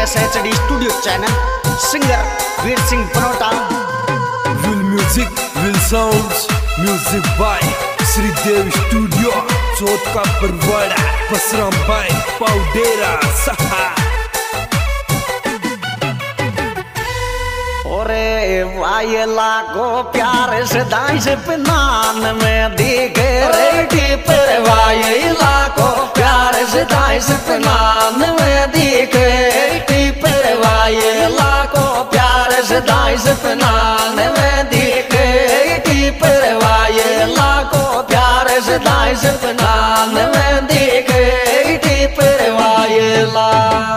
VSHD studio channel, singer Veer Singh Banota. विल music विल sounds, music by Shridev studio, Chauth ka Parwara, Basram भाई पाउडेरा सहा। ओरे वायला को प्यार से दाइस पिनान में दिखे रेडी पर, वायला को प्यार से दाइस पिनान में दिखे रेडी पर, वायला को प्यार से दाइस पिनान में दिखे रेडी पर, वायला को प्यार से दाइस पिनान में दिखे रेडी पर, वायला।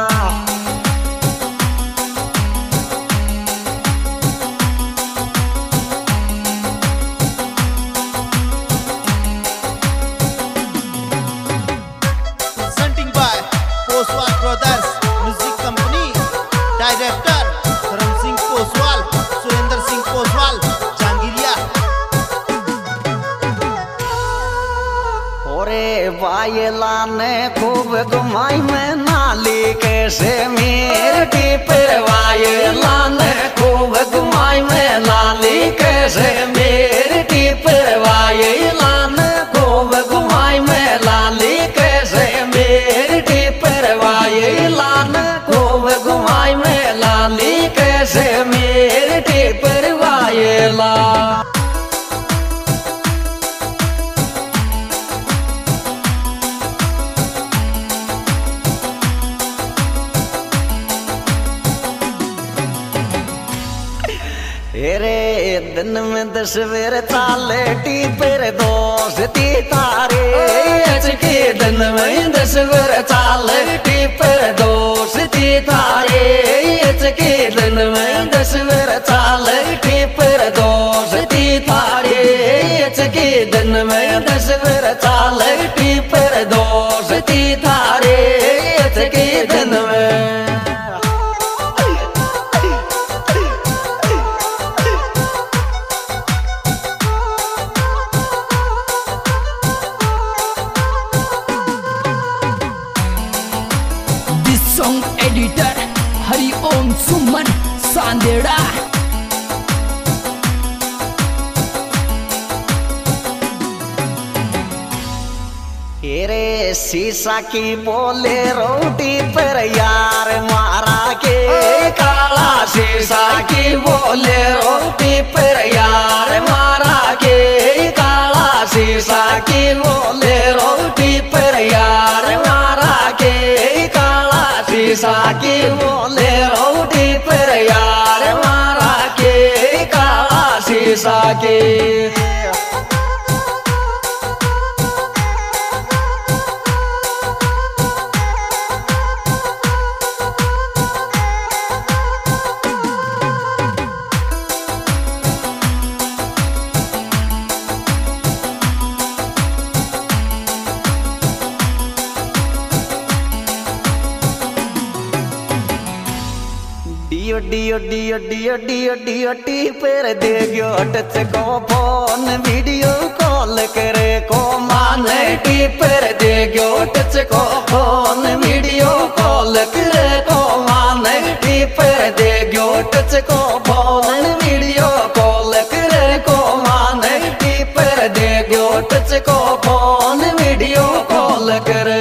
डायरेक्टर धर्म सिंह पोसवाल, सुरेंद्र सिंह पोसवाल, जहांगीरिया। ओरे वायला ने खूब घुमाई में नाली कैसे मेरी पर, वायला ने खूब घुमाई में नाली कैसे मेरी पर, वायला ने खूब घुमाई में नाली कैसे मेरी पर, वायला ने खूब घुमाई में लाली कैसे मेरे पर, वायला। तेरे दिन में 10 बेर चाले टी पर दोस्ती तारे, के दिन में 10 बेर चाले टी पर दोस्ती तारे, के दिन में 10 बेर चाले टी पर दोस्ती तारे, के दिन में 10 बेर चाले टी पर दोस्ती तारे, के दिन में। Song editor Hari Om Suman Sandera. तेरे शीशा की बोले रोटी पर यार मारा के, काला शीशा की बोले रोटी पर यार मारा के, काला शीशा की बोले रोटी पर यार मारा के, काला शीशा की बोले रोटी पर यार मारा के, काला शीशा के। डियो डियो डियो डियो डियो डियो टी पर दे गयो टच को फोन, वीडियो कॉल करे को माने टी पर दे गयो टच को फोन, वीडियो कॉल करे को माने टी पर दे गयो टच को फोन, वीडियो कॉल करे को माने टी पर दे गयो टच को फोन, वीडियो कॉल करे।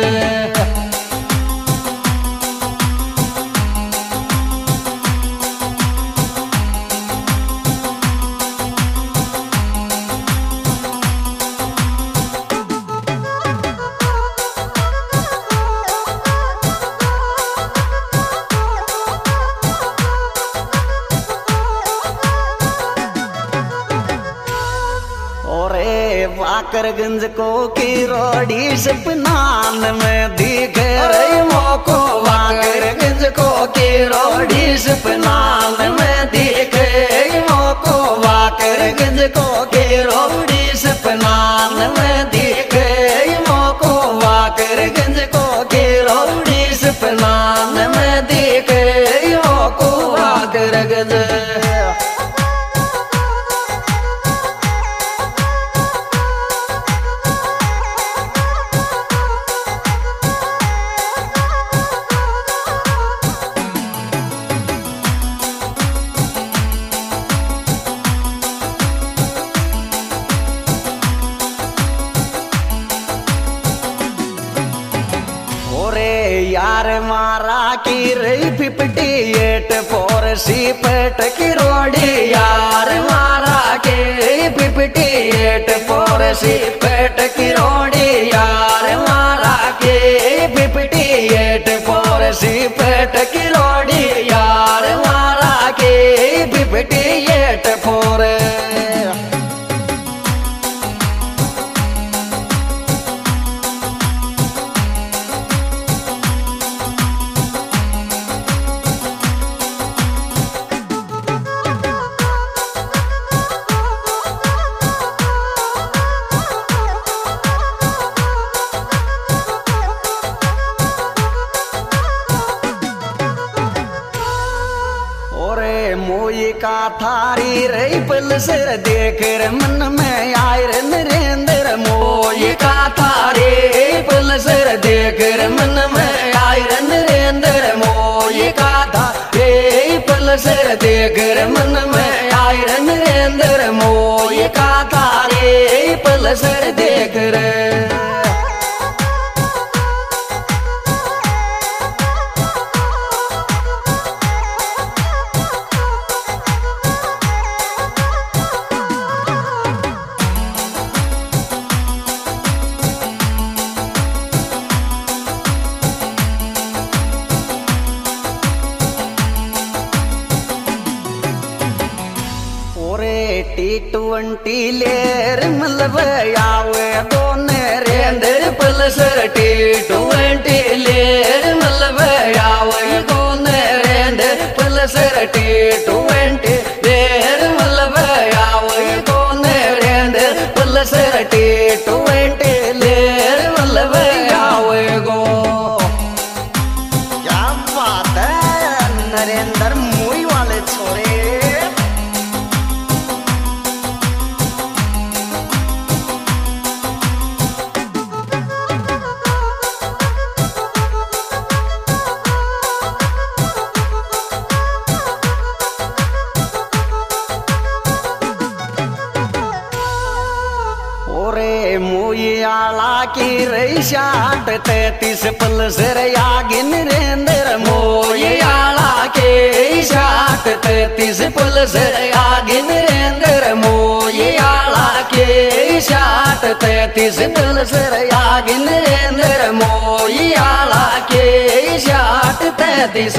वाकरगंज को की रोडी सपनान में दिखे रे मोको, वाकरगंज को की रोडी सपनान में दिखे मोको, वाकरगंज को की रोडी सपनान में दिखे मोको, वाकरगंज को की रोडी सपनान में दिखे मोको, वाकरगंज। यार मारा की रही 58 4 सीपेट की रोड़ी यार मारा के 58 4 सीपेट की रोड़ी यार मारा के 58 4 सीपेट की रोड़ी यार मारा के 58 4 मोई का थारी रही पलसर देख रे मन में आए रे नरेंद्र मोई का थारी पलसर देख रे मन में आए रे नरेंद्र मोई का थारी पलसर देख रे मन में आए रे नरेंद्र मोई का थारी पलसर देख रे T20 लेर मलब आवे दोन रेंदर पलसर T20 लेर मलब आवे दोन रेंदर पलसर T20 लेर मलब आवे दोन रेंदर पलसर T20 लेर मलब आवे गो। क्या बात है नरेंद्र मूवी वाले छोरे। मुयाला की रही 60-33 पलसर आगे नरेंद्र मोयाला के 60-33 पलसर आगे नरेंद्र मोयाला के 60-33 पलसर आगे नरेंद्र मोयाला के 60-33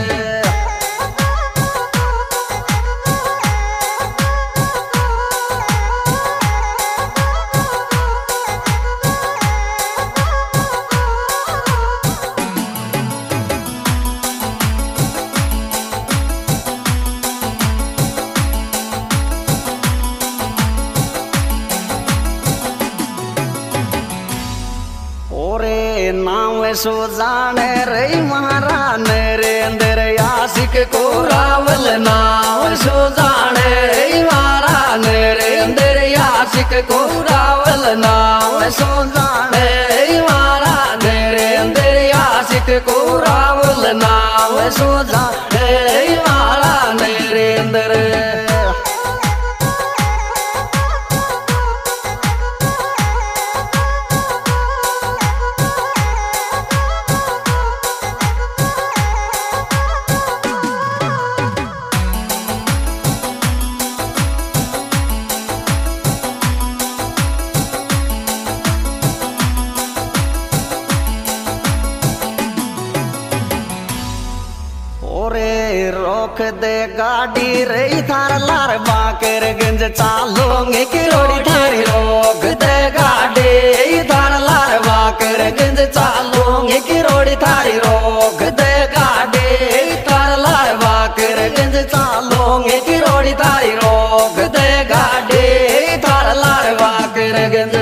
नाम सो जाने रही महारा नरेंद्र आशिक को रावल नाम सो जाने रही महारा नरेंद्र आशिक को रावल नाम सो जाने रही महारा नरेंद्र आशिक को रावल नाम सो जाने रही महारा नरेंद्र। रोक दे गाड़ी रही थार लार बाकर गंज चालोंगे की रोड़ी थारी रोक दे गाड़ी थार लार बाकर गंज चालोंगे की रोड़ी थारी रोक दे गाड़ी थार लार बाकर गंज चालोंगे की रोड़ी थारी रोक दे गाड़ी थार लार बाकर गंज।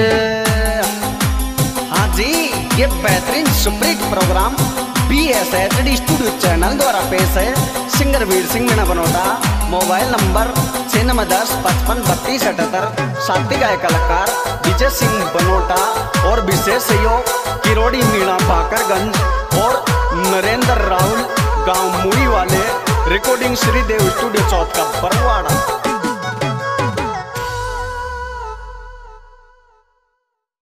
हाँ जी ये बेहतरीन superhit program BSHD studio channel द्वारा पेश है। Singer Veer Singh Meena Banota. Mobile number 6910553278। साथी गायक कलाकार विजय सिंह बनोटा और विशेष सहयोग किरोड़ी मीणा बाकरगंज और नरेंद्र राहुल गांव मुड़ी वाले। रिकॉर्डिंग श्रीदेव स्टूडियो चौथ का बरवाड़ा।